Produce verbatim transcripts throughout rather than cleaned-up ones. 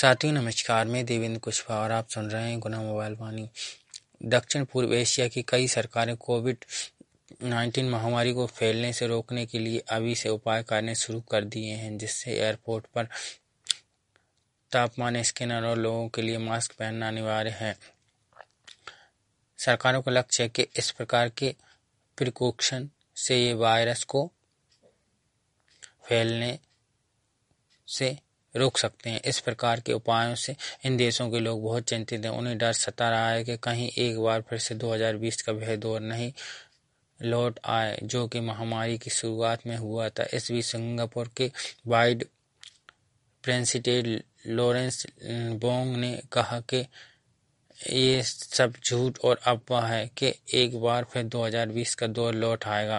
साथियों नमस्कार, मैं देवेंद्र कुशवाहा और आप सुन रहे हैं गुना मोबाइल वाणी। दक्षिण पूर्व एशिया की कई सरकारें कोविड नाइन्टीन महामारी को फैलने से रोकने के लिए अभी से उपाय करने शुरू कर दिए हैं, जिससे एयरपोर्ट पर तापमान स्कैनर और लोगों के लिए मास्क पहनना अनिवार्य है। सरकारों का लक्ष्य है कि इस प्रकार के प्रिकॉशन से ये वायरस को फैलने से रोक सकते हैं। इस प्रकार के उपायों से इन देशों के लोग बहुत चिंतित हैं। उन्हें डर सता रहा है कि कहीं एक बार फिर से दो हज़ार बीस का वह दौर नहीं लौट आए जो कि महामारी की शुरुआत में हुआ था। इस बीच सिंगापुर के वाइड प्रेसिडेंट लॉरेंस बोंग ने कहा कि ये सब झूठ और अफवाह है कि एक बार फिर दो हज़ार बीस का दौर लौट आएगा।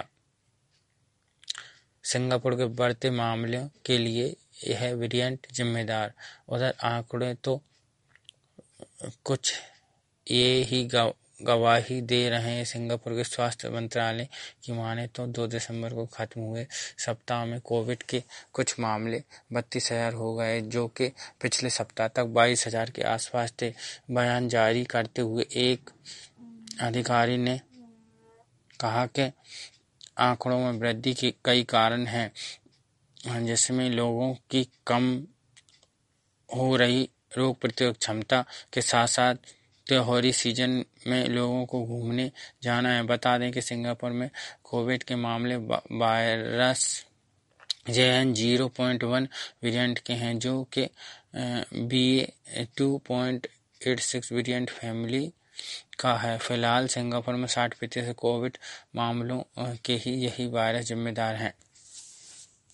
सिंगापुर के बढ़ते मामलों के लिए यह वेरिएंट जिम्मेदार। उधर आंकड़े तो कुछ ये ही गवाही दे रहे हैं। सिंगापुर के स्वास्थ्य मंत्रालय की माने तो दो दिसंबर को खत्म हुए सप्ताह में कोविड के कुछ मामले बत्तीस हजार हो गए, जो कि पिछले सप्ताह तक बाईस हजार के आसपास थे। बयान जारी करते हुए एक अधिकारी ने कहा कि आंकड़ों में वृद्धि के कई कारण हैं, जिसमें लोगों की कम हो रही रोग प्रतिरोधक क्षमता के साथ साथ त्योहारी सीजन में लोगों को घूमने जाना है। बता दें कि सिंगापुर में कोविड के मामले virus J N zero point one variant के हैं, जो कि B A two point eight six variant family का है। फिलहाल सिंगापुर में साठ प्रतिशत कोविड मामलों के ही यही वायरस जिम्मेदार हैं।